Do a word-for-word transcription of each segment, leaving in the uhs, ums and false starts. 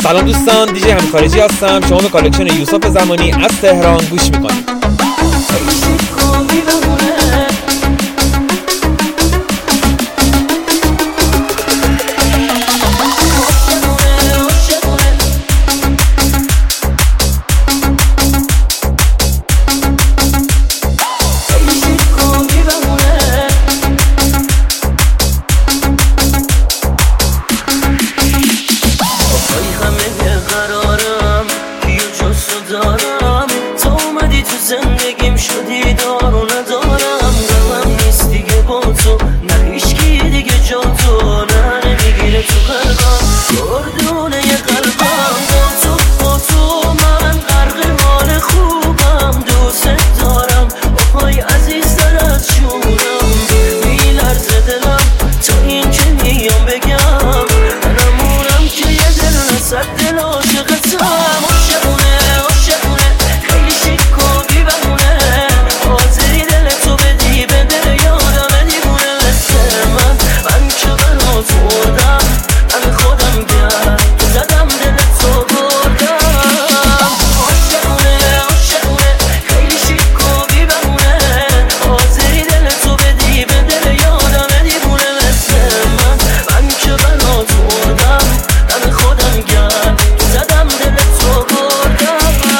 سلام دوستان، دیجی همین خارجی هستم. شما به کالکشن یوسف زمانی از تهران گوش میکنید. زندگیم شدی دار و ندارم، قلبم نیست دیگه با تو، نه هیچکی دیگه جا تو، نه نمیگیره تو قلبم گردونه یه قلبم. با تو با تو من غرق حال خوبم، دوست دارم آهای عزیز تر از جونم، میلرزه دلم تا این که میام بگم منمونم که یه دل صد دل عاشقتم. عاشقونه عاشقونه خیلی شیک و بی بهونه، حاضری دل تو بدی به دل یادم دیوونه مثل من. من که برات بردم من خودم گرد که زدم دل تو بردم. عاشقونه عاشقونه خیلی شیک و بی بهونه، حاضری دل تو بدی به دل یادم دیوونه مثل من. من که برات بردم من خودم گرد که زدم دل تو بردم.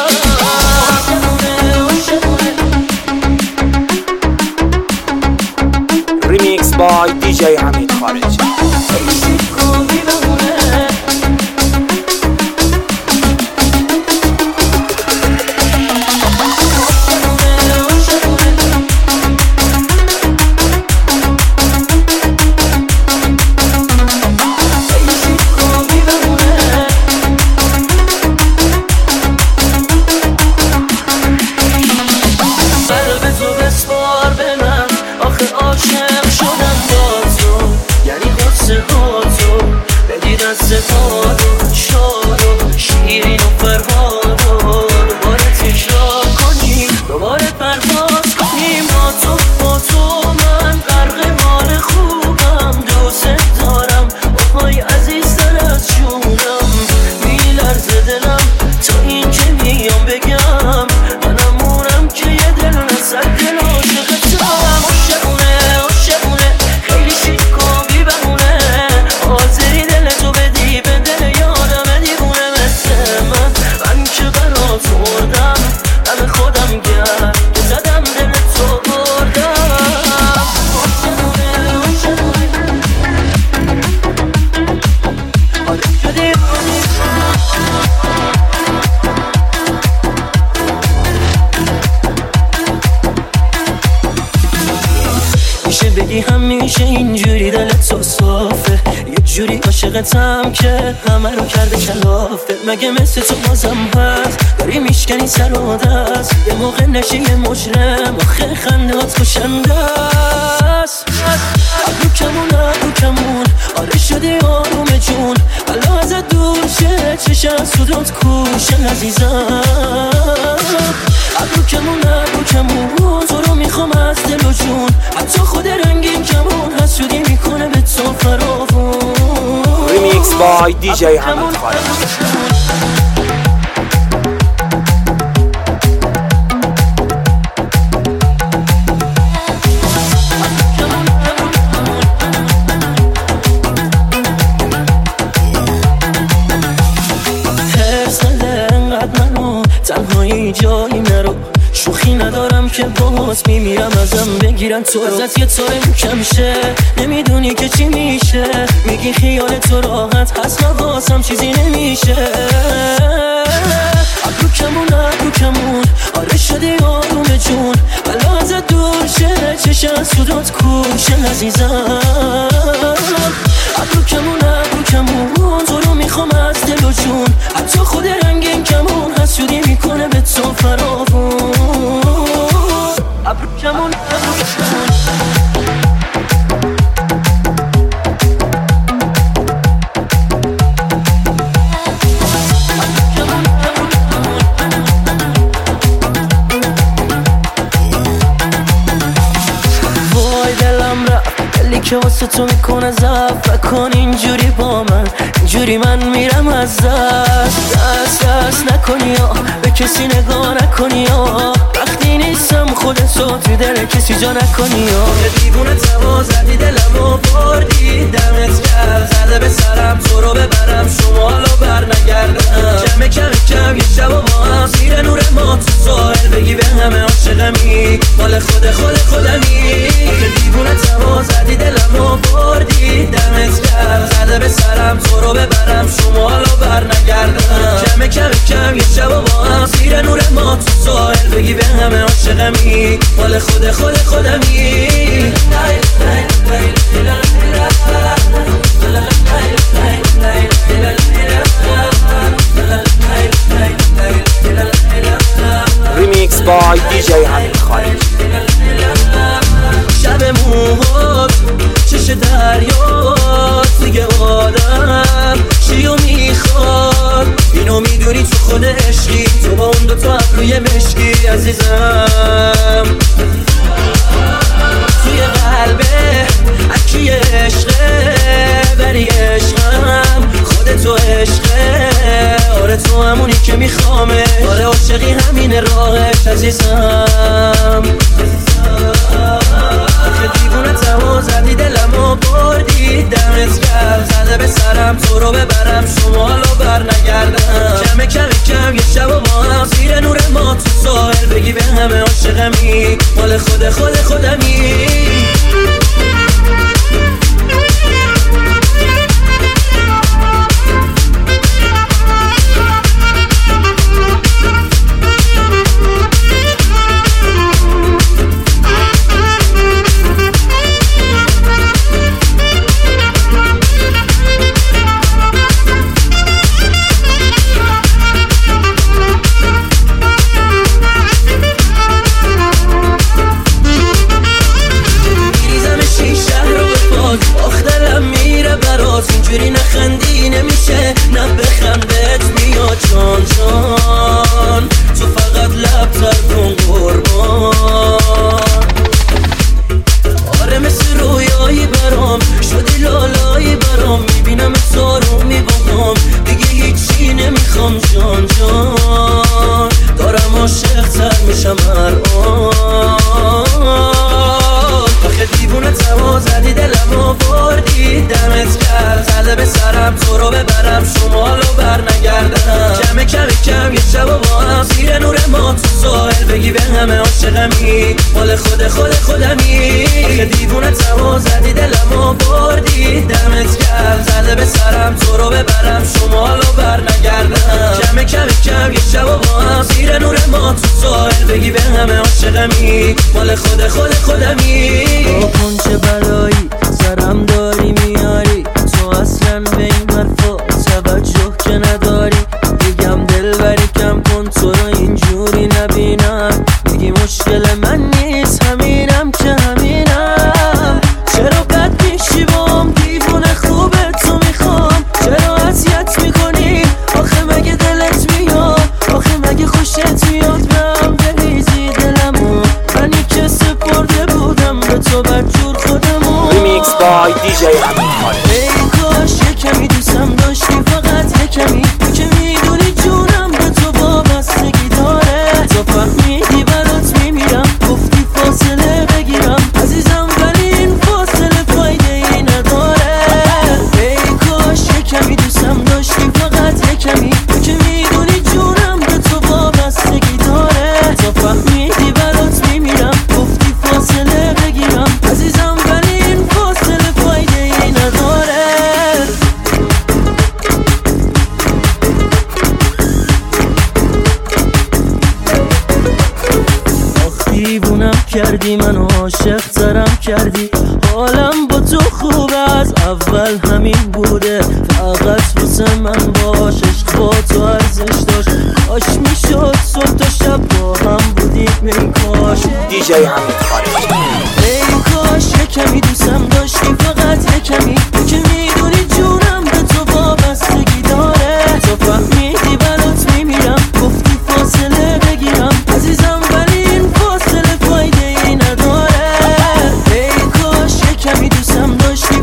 ریمیکس بای دیجی همین خارجی. عاشق شدم با تو، یعنی قصه ها تو بدی دست پادو، شاد و شیرین و فرهاد و دوباره تکرار کنیم، دوباره پرواز کنیم. با تو با تو من غرق حال خوبم، دوست دارم آهای عزیز تر از جونم، میلرزه دلم تا این که میام بگم منمونم که یه دل نصد دل عاشقتم. بگی همیشه اینجوری دلت تو صافه، یه جوری عاشقتم که همه رو کرده کلافه. مگه مثل تو بازم هست داری میشکنی سر و دست، یه موقع نشی یه مجرم آخه خندهات کشنده است. ابرو کمون ابرو کمون آره شدی آروم جون، بلا ازت دور شه چشم سودات کوشن عزیزم. ابرو کمون ابرو کمون تو رو میخوام از دل و جون، حتی خود رنگین کمون حسودی میکنه به تو فراوون. ریمیکس بای دیجی همین خارجی. تنهایی جایی نرو، شوخی ندارم که باز میمیرم ازم بگیرن تو رو. ازت یه طوره کم شه نمیدونی که چی میشه، میگی خیال تو راحت هست واسم چیزی نمیشه. ابرو کمون ابرو کمون آره شدی آروم جون، بلا ازت دور شه چشم سودات کوشن عزیزم. ابرو کمون ابرو کمون تو رو میخوام از دل و جون، حتی خود رنگین کمون حسودی میکنه به تو فراوون. ابرو کمون ابرو کمون وای دلم رفت دلی که واسه تو میکنه ضعف، نکن اینجوری با من، اینجوری من میرم از دست. دست دست نکنی یا به کسی نگاه نکنی یا وقتی نیستم خودتو تو دل کسی جا نکنی یا یه دیوونه توا زدی دلمو بردی، دمت کرد زده به سرم تو رو ببرم شمالو بر نگردم. کم کم کم یه شب و با هم زیر نور ما تو ساحل بگی به همه عاشقمی، مال خود خود خودمی. یه دیوونه توا زدی دلمو بردی، دمت کرد زده به سرم تو رو ببرم شمالو بر نگردم. کم کم کم یه شب و با هم زیر نور ما تو ساحل بگی به همه عاشقمی، مال خود خود خودمی. ریمیکس بای دی جی حمید خارجی. شب موهات چش دریات دیگه آدم چیو میخواد، اینو میدونی تو خود عشقی، تو با اون دوتا ابروی مشکی عزیزم. توی قلبه اکی عشقه بری عشقم، خودتو عشقه، آره تو همونی که میخوامه، آره عاشقی همین راهش عزیزم. که دیوونه تمام زدی دلمو بردی، دمت کرد زده به سرم تو رو ببرم شمالو بر نگردم. کم کم کم یه شب و با هم زیر نور ما تو ساحل بگی به همه عاشقمی، مال خود خود خودمی. اینجوری نخندی نمیشه، نه بخند بهت میاد جان جان، تو فقط لب تر کن قربان. آره مثل رویایی برام شدی لالایی برام، میبینم تو رو میبونم دیگه هیچی نمیخوام جان جان، دارم عاشق تر میشم هر آن. آخه دیوونه تمام زدی دلمو بردی، دمت کرد زده به سرم تو رو ببرم شمالو بر نگردم. کم کم کم یه شب و با هم زیر نور ما تو ساحل بگی به همه عاشقمی، مال خود خود خودمی. آخه دیوونه تمام زدی دلمو بردی، دمت کرد زده به سرم تو رو ببرم شمالو بر نگردم. کم کم کم یه شب و با هم زیر نور ما تو ساحل بگی به همه عاشقمی، مال خود خود خودمی. کن چه بلایی سرم داری میاری، تو اصلا به این حرفا توجه که نداری. میگم دل بری کم کن تو رو اینجوری نبینم، میگی مشکل من نیست همینم که همینم. چرا بد میشی بام دیوونه خوبه تو میخوام، چرا اذیت میکنی آخه مگه دلت میاد، آخه مگه خوشت میاد بهم بریزی دلمو، منی که سپرده بودم به تو بدجور خودمو. ریمیکس بای دی جی حمید خارجی. ای کاش یه کمی دوستم داشتی، فقط یه کمی، که میدونی جونم به تو وابستگی داره. تو فهمیدی برات میمیرم، گفتی فاصله بگیرم عزیزم، ولی این فاصله فایده ای نداره. ای کاش یه کمی دوستم داشتی، فقط یه کمی، که میدونی جونم به تو وابستگی داره. تو فهمیدی برات میمیرم، گفتی فاصله بگیرم عزیزم، ولی این فاصله فایده ای نداره. دیوونم کردی منو عاشق ترم کردی، حالم با تو خوب از اول همین بوده، فقط واسه من باش، عشق با تو ارزش داشت. کاش میشد صبح تا شب با هم بودیم، ای کاش. دی جی حمید خارجی. ای کاش یه کمی دوستم داشتی، فقط یه کمی، که میدونی جونم به تو وابستگی داره. تو فهمیدی برات میمیرم، گفتی فاصله بگیرم عزیزم، ولی این فاصله فایده ای نداره. ای کاش یه کمی دوستم داشتی،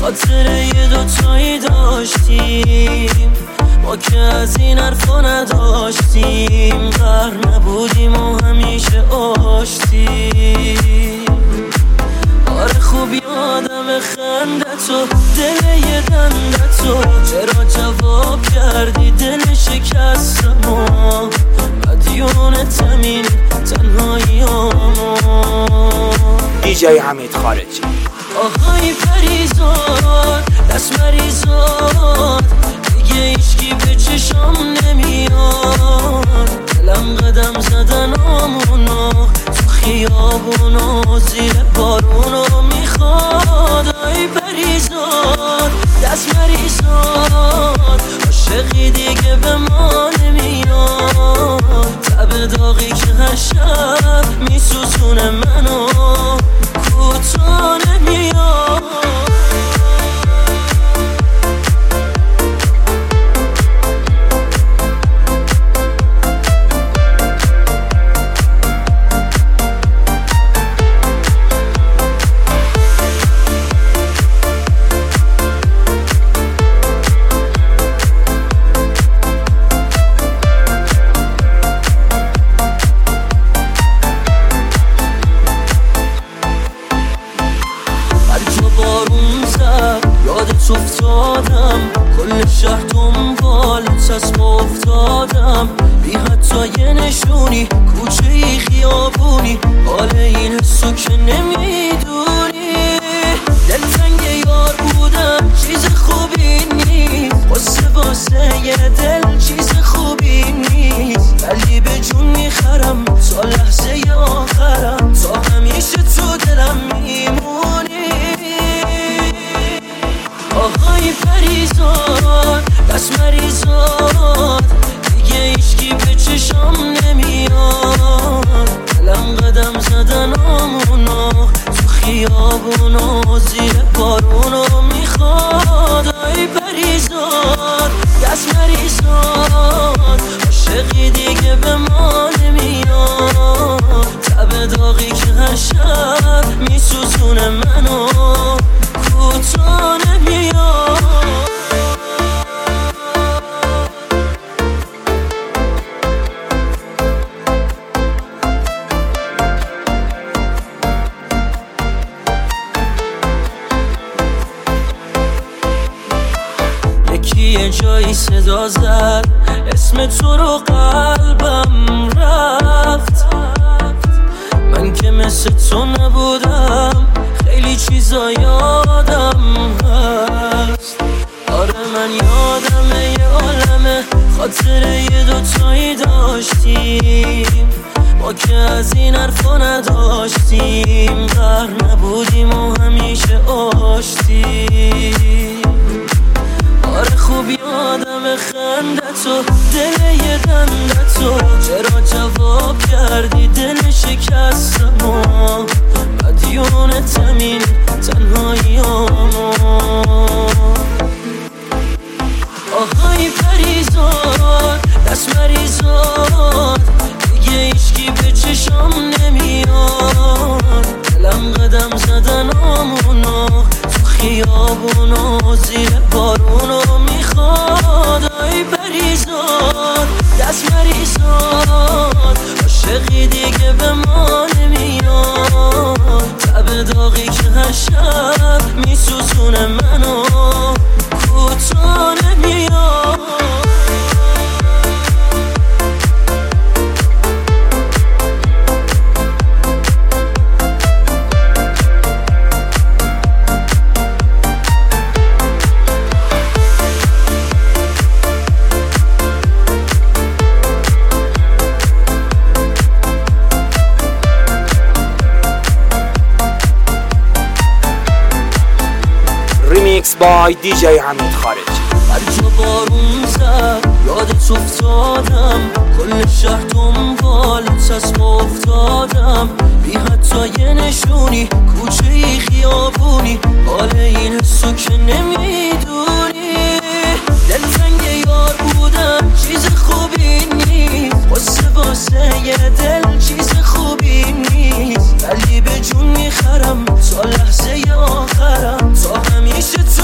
خاطر یه دوتایی داشتیم، ما که از این حرفا نداشتیم، غر نبودیم و همیشه آشتیم. آره خوب یادم خندتو، دل یه دندتو، چرا جواب کردی دل شکستمو، مدیون تمین تنهاییامو. دیجی حمید خارجی. آهای پریزاد دست مریزاد، دیگه ایشکی به چشم نمیاد، دلم قدم زدن آمونو تو خیابونو زیر بارونو میخواد. آی پریزاد دست مریزاد، عاشقی دیگه به ما نمیاد، تب داغی که هر شب میسوزونه منو کوتا نمیاد. افتادم کل شهر دنبالت چشم افتادم، بی حتی یه نشونی کوچه ای خیابونی، حال این حسو که نمیدونی. دلتنگ یار بودم چیز خوبی نیست، قصه واسه یه دل چیز خوبی نیست، ولی به جون میخرم تا لحظه آخرم، تا همیشه تو دلم میمونی. آهای پریزاد دست مریزاد، دیگه ایشکی به چشم نمیاد، دلم قدم زدن آمونو تو خیابونو زیر بارونو میخواد. آی پریزاد دست مریزاد، عاشقی دیگه به ما نمیاد، تب داغی که هر شب میسوزونه منو کوتا نمیاد. یکی یه جایی صدا زد اسم تو رو، قلبم رفت، من که مثل تو نبودم، خیلی چیزا یادم هست. آره من یادمه یه عالمه، خاطر یه دوتایی داشتیم، ما که از این حرفا نداشتیم، غر نبودیم و همیشه آشتیم. آره خوب یادم خندتو، دل یه دندتو، چرا جواب کردی دل شکستمو، مدیون تمین تنهاییامو. آهای پریزاد دست مریزاد، دیگه ایشکی به چشم نمیاد، دلم قدم زدن آمونو تو خیابونو زیر بارونو میخواد. آی پریزاد دست مریزاد، عاشقی دیگه به ما نمیاد، تب داغی که هر شب میسوزونه منو کوتا نمیاد. میکس بای دیجی حمید خارجی. هر جا بارون زد یادت افتادم، کل شهر دنبالت چشم افتادم، بی حتی یه نشونی کوچه ای خیابونی، حال این حسو که نمیدونی. دلتنگ یار بودم چیز خوبی نیست، قصه واسه یه دل چیز خوبی نیست، ولی به جون میخرم تا لحظه آخرم، تا همیشه تو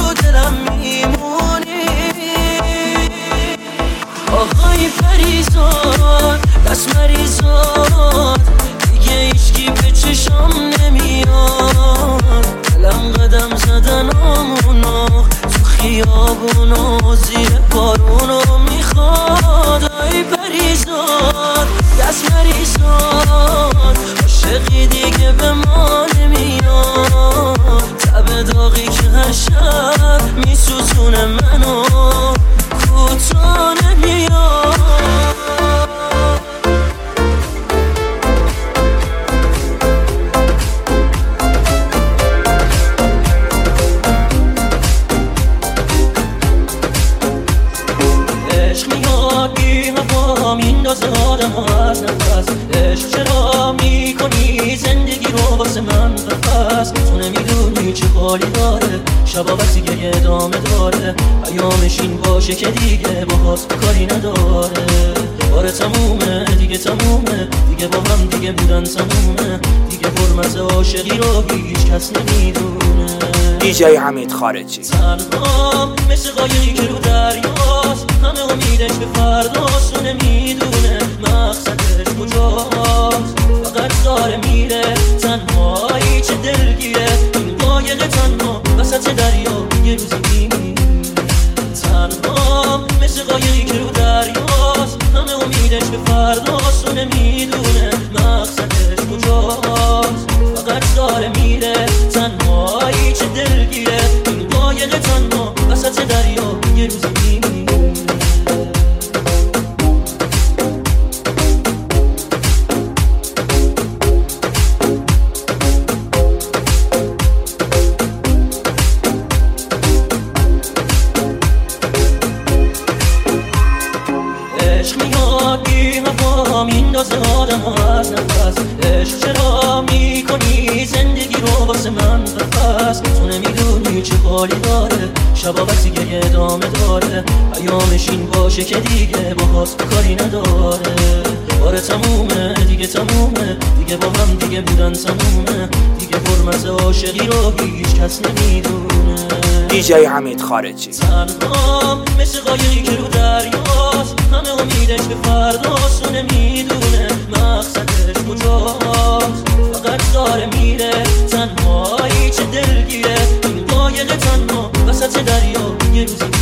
که هر شب میسوزونه منو کوتا نمیاد. عشق میاد بی هوا میندازه آدم از نفس. عشق چرا میکنی زندگی رو واسه من بفس؟ تو نمیدونی چه حالی داره شبا وقتی که ادامه داره. ایامش این باشه که دیگه باهاش کاری نداره. آره تمومه دیگه تمومه دیگه با هم دیگه بودن تمومه دیگه حرمت عاشقی رو هیچ کس نمیدونه. دیجی حمید خارجی. تنهام مثل قایقی که رو دریاست همه امیدش به فرداست و نمیدونه مقصدش کجاست. فقط داره میره تنهایی چه دلگیره این قایق تنها وسط دریا یه روزی میمیره. تنهام مثل قایقی که رو دریاست همه امیدش به فرداست و نمیدونه مقصدش کجاست. فقط داره میره تنهایی چه دلگیره این قایق تنها وسط دریا یه روزی میمیره. عشق میاد بی هوا میندازه آدم از نفس. عشق چرا میکنی زندگی رو واسه من بفس؟ تو نمیدونی چه حالی داره شبا وقتی که ادامه داره. ایامش این باشه که دیگه باهاش کاری نداره. آره تمومه دیگه تمومه دیگه با هم دیگه بودن تمومه دیگه حرمت عاشقی رو هیچ کس نمیدونه. دیجی حمید خارجی. تنهام مثل قایقی که رو دریاست همه امیدش به فرداست و نمیدونه مقصدش کجاست. فقط داره میره تنهایی چه دلگیره این قایق تنها وسط دریا یه روزی